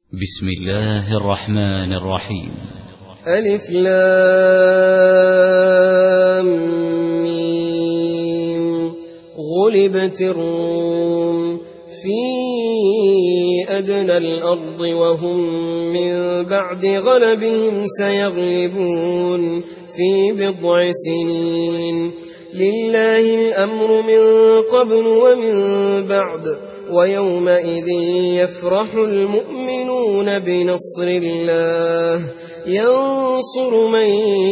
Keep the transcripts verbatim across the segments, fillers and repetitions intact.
بسم الله الرحمن الرحيم. ألف لام ميم. غلبت الروم في أدنى الأرض وهم من بعد غلبهم سيغلبون في بضع سنين. لله الأمر من قبل ومن بعد ويومئذ يفرح المؤمنون بنصر الله ينصر من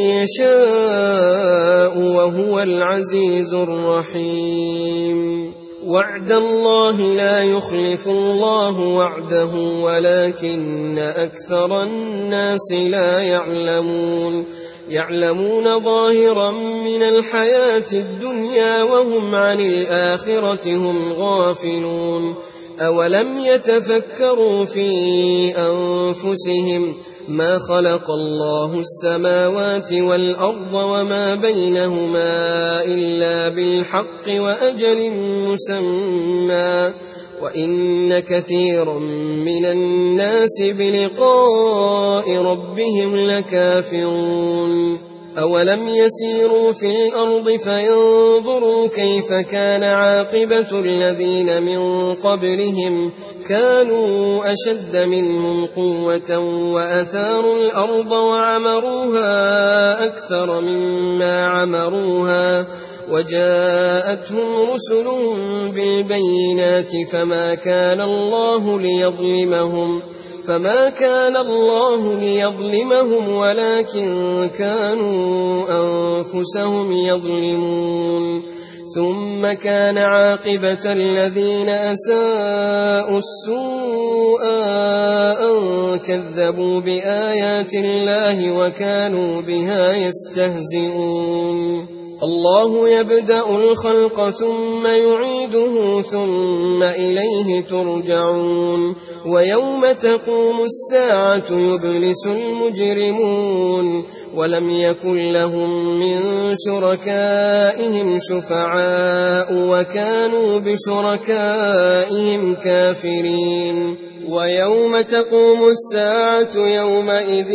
يشاء وهو العزيز الرحيم. وعد الله لا يخلف الله وعده ولكن أكثر الناس لا يعلمون يعلمون ظاهرا من الحياة الدنيا وهم عن الآخرة هم غافلون. أولم يتفكروا في أنفسهم ما خلق الله السماوات والأرض وما بينهما إلا بالحق وأجل مسمى وإن كثيرا من الناس بلقاء ربهم لكافرون. أولم يسيروا في الأرض فينظروا كيف كان عاقبة الذين من قبلهم كانوا أشد منهم قوة وأثاروا الأرض وعمروها أكثر مما عمروها وجاءتهم رسلهم بالبينات فما كان الله ليظلمهم فما كان الله ليظلمهم ولكن كانوا أنفسهم يظلمون. ثم كان عاقبة الذين أساءوا السوء أن كذبوا بآيات الله وكانوا بها يستهزئون. الله يبدأ الخلق ثم يعيده ثم إليه ترجعون. ويوم تقوم الساعة يبلس المجرمون ولم يكن لهم من شركائهم شفعاء وكانوا بشركائهم كافرين. ويوم تقوم الساعة يومئذ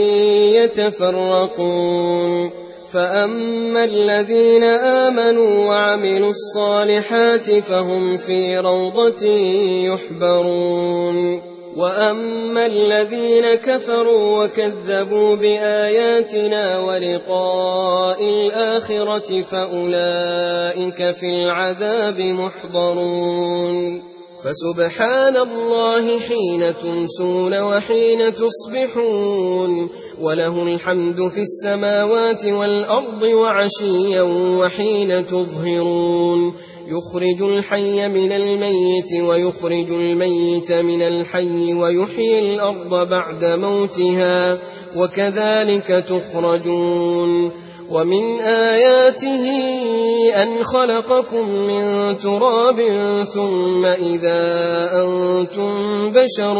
يتفرقون. فأما الذين آمنوا وعملوا الصالحات فهم في روضة يحبرون. وأما الذين كفروا وكذبوا بآياتنا ولقاء الآخرة فأولئك في العذاب محضرون. فسبحان الله حين تمسون وحين تصبحون وله الحمد في السماوات والأرض وعشيا وحين تظهرون. يخرج الحي من الميت ويخرج الميت من الحي ويحيي الأرض بعد موتها وكذلك تخرجون. ومن آياته أن خلقكم من تراب ثم إذا أنتم بشر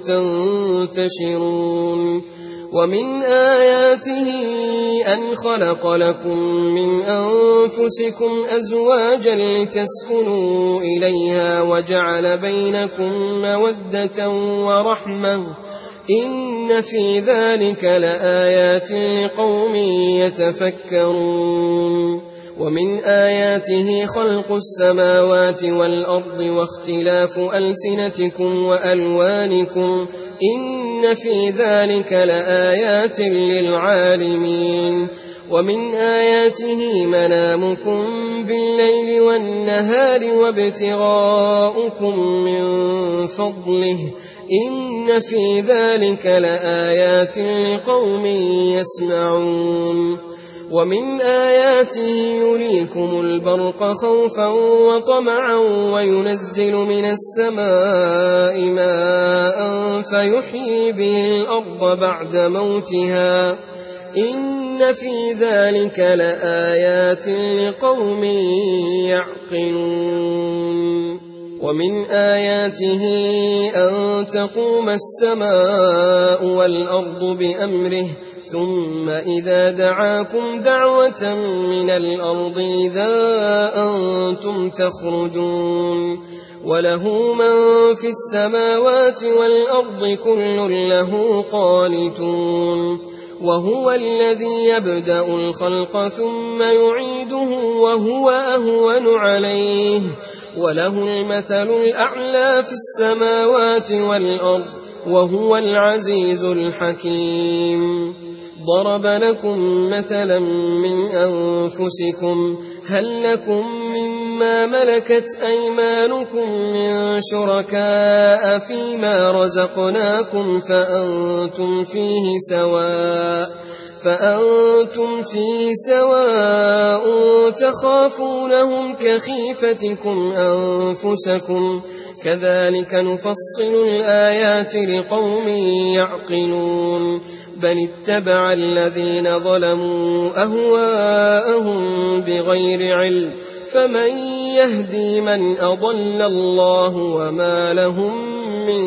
تنتشرون. ومن آياته أن خلق لكم من أنفسكم أزواجا لتسكنوا إليها وجعل بينكم مودة ورحمة إن في ذلك لآيات لقوم يتفكرون. ومن آياته خلق السماوات والأرض واختلاف ألسنتكم وألوانكم إن في ذلك لآيات للعالمين. ومن آياته منامكم بالليل والنهار وابتغاؤكم من فضله إن في ذلك لآيات لقوم يسمعون. ومن آياته يريكم البرق خوفا وطمعا وينزل من السماء ماء فيحيي به الأرض بعد موتها إن في ذلك لآيات لقوم يعقلون. ومن آياته أن تقوم السماء والأرض بأمره ثم إذا دعاكم دعوة من الأرض إذا أنتم تخرجون. وله من في السماوات والأرض كل له قانتون وهو الذي يبدأ الخلق ثم يعيده وهو أهون عليه وله المثل الأعلى في السماوات والأرض وهو العزيز الحكيم. ضرب لكم مثلا من أنفسكم هل لكم مما ملكت أيمانكم من شركاء فيما رزقناكم فأنتم فيه سواء فأنتم فيه سواء تخافونهم كخيفتكم أنفسكم كذلك نفصل الآيات لقوم يعقلون. بل اتبع الذين ظلموا أهواءهم بغير علم فمن يهدي من أضل الله وما لهم من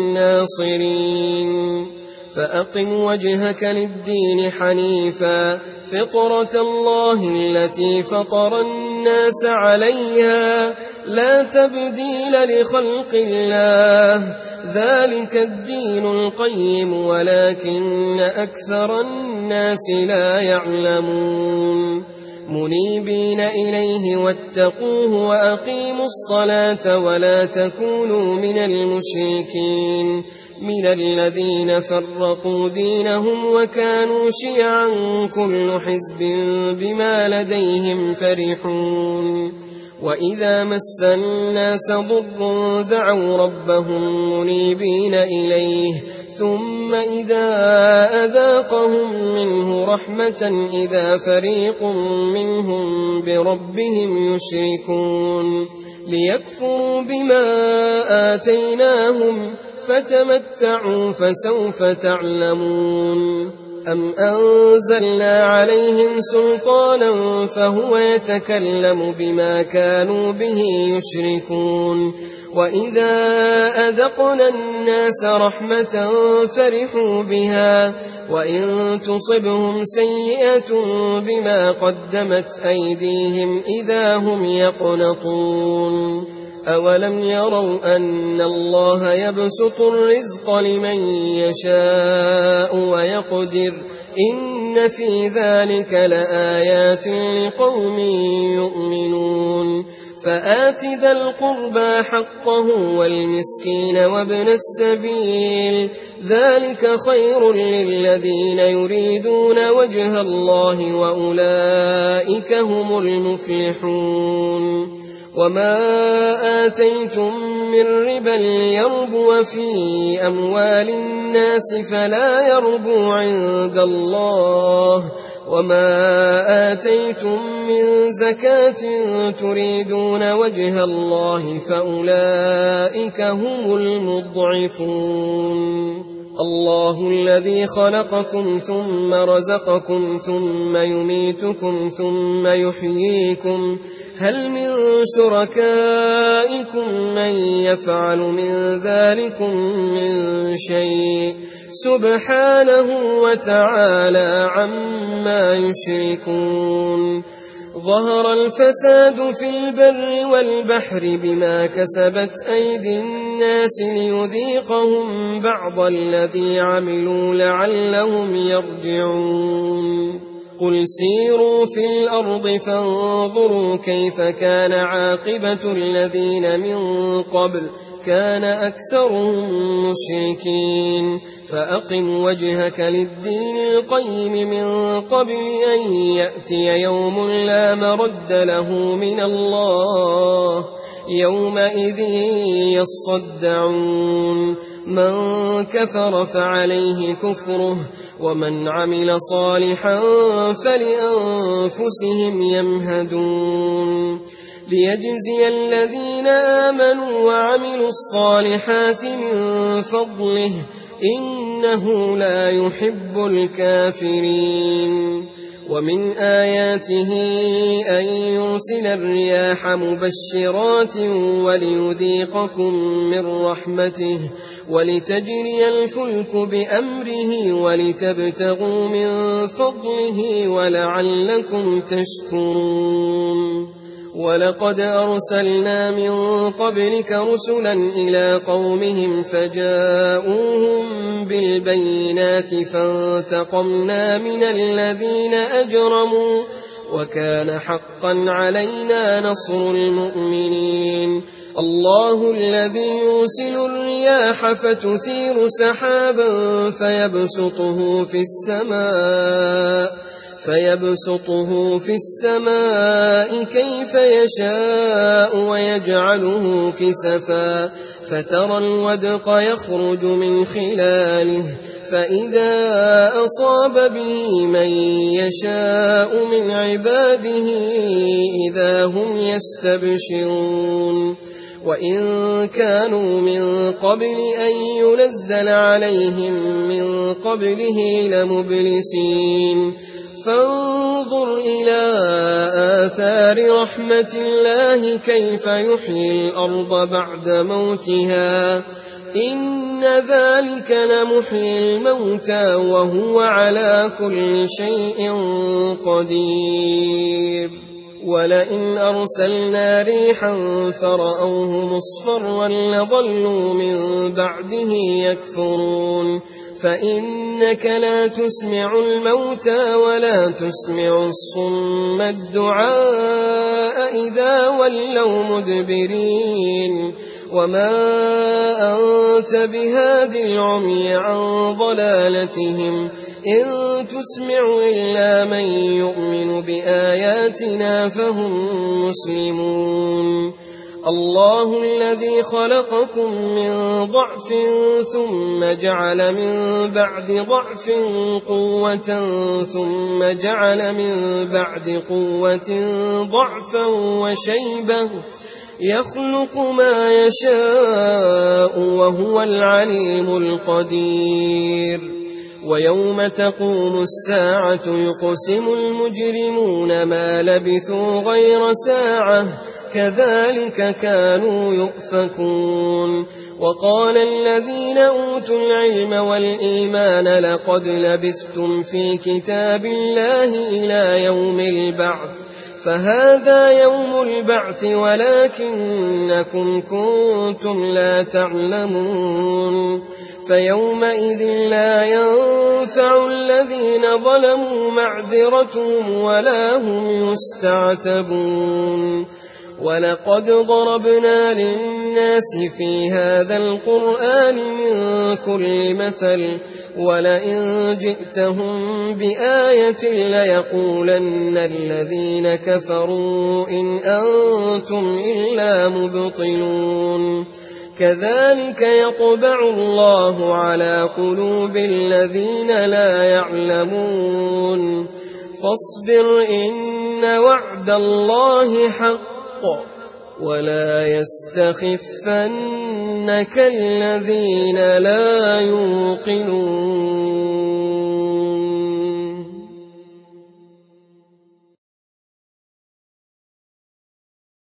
ناصرين. فأقم وجهك للدين حنيفا فطرة الله التي فطر الناس عليها لا تبديل لخلق الله ذلك الدين القيم ولكن أكثر الناس لا يعلمون. منيبين إليه واتقوه وأقيموا الصلاة ولا تكونوا من المشركين من الذين فرقوا دينهم وكانوا شيعا كل حزب بما لديهم فرحون. وإذا مس الناس ضر دعوا ربهم منيبين إليه ثم إذا أذاقهم منه رحمة إذا فريق منهم بربهم يشركون ليكفروا بما آتيناهم فتمتعوا فسوف تعلمون. أم أنزلنا عليهم سلطانا فهو يتكلم بما كانوا به يشركون. وإذا أذقنا الناس رحمة فرحوا بها وإن تصبهم سيئة بما قدمت أيديهم إذا هم يقنطون. أولم يروا أن الله يبسط الرزق لمن يشاء ويقدر إن في ذلك لآيات لقوم يؤمنون. فآت ذا القربى حقه والمسكين وابن السبيل ذلك خير للذين يريدون وجه الله وأولئك هم المفلحون. وما آتيتم من ربا ليربو في أموال الناس فلا يربو عند الله وما آتيتم من زكاة تريدون وجه الله فأولئك هم المضعفون. الله الذي خلقكم ثم رزقكم ثم يميتكم ثم يحييكم هل من شركائكم من يفعل من ذلكم من شيء سبحانه وتعالى عما يشركون. ظهر الفساد في البر والبحر بما كسبت أيدي الناس ليذيقهم بعض الذي عملوا لعلهم يرجعون. قل سيروا في الأرض فانظروا كيف كان عاقبة الذين من قبل كان أكثرهم مشركين. فأقم وجهك للدين القيم من قبل أن يأتي يوم لا مرد له من الله يومئذ يصدعون. من كفر فعليه كفره ومن عمل صالحا فلأنفسهم يمهدون. ليجزي الذين آمنوا وعملوا الصالحات من فضله إنه لا يحب الكافرين. ومن آياته أن يرسل الرياح مبشرات وليذيقكم من رحمته ولتجري الفلك بأمره ولتبتغوا من فضله ولعلكم تشكرون. ولقد أرسلنا من قبلك رسلا إلى قومهم فجاءوهم بالبينات فانتقمنا من الذين أجرموا وكان حقا علينا نصر المؤمنين. الله الذي يرسل الرياح فتثير سحابا فيبسطه في السماء فيبسطه في السماء كيف يشاء ويجعله كسفا فترى الودق يخرج من خلاله فإذا أصاب به من يشاء من عباده إذا هم يستبشرون. وإن كانوا من قبل أن ينزل عليهم من قبله لمبلسين. فانظر إلى آثار رحمة الله كيف يحيي الأرض بعد موتها إن ذلك لمحيي الموتى وهو على كل شيء قدير. ولئن أرسلنا ريحا فرأوه مصفرا لظلوا من بعده يكفرون. فإنك لا تسمع الموتى ولا تسمع الصم الدعاء إذا ولوا مدبرين. وما أنت بهاد العمي عن ضلالتهم إن تسمع إلا من يؤمن بآياتنا فهم مسلمون. الله الذي خلقكم من ضعف ثم جعل من بعد ضعف قوة ثم جعل من بعد قوة ضعفا وشيبة يخلق ما يشاء وهو العليم القدير. ويوم تقوم الساعة يقسم المجرمون ما لبثوا غير ساعة كذلك كانوا يؤفكون. وقال الذين أوتوا العلم والإيمان لقد لبثتم في كتاب الله إلى يوم البعث فهذا يوم البعث ولكنكم كنتم لا تعلمون. فيومئذ لا ينفع الذين ظلموا معذرتهم ولا هم يستعتبون. ولقد ضربنا للناس في هذا القرآن من كل مثل ولئن جئتهم بآية ليقولن الذين كفروا إن أنتم إلا مبطلون. كذلك يطبع الله على قلوب الذين لا يعلمون. فاصبر إن وعد الله حق ولا يستخفنك الذين لا يوقنون.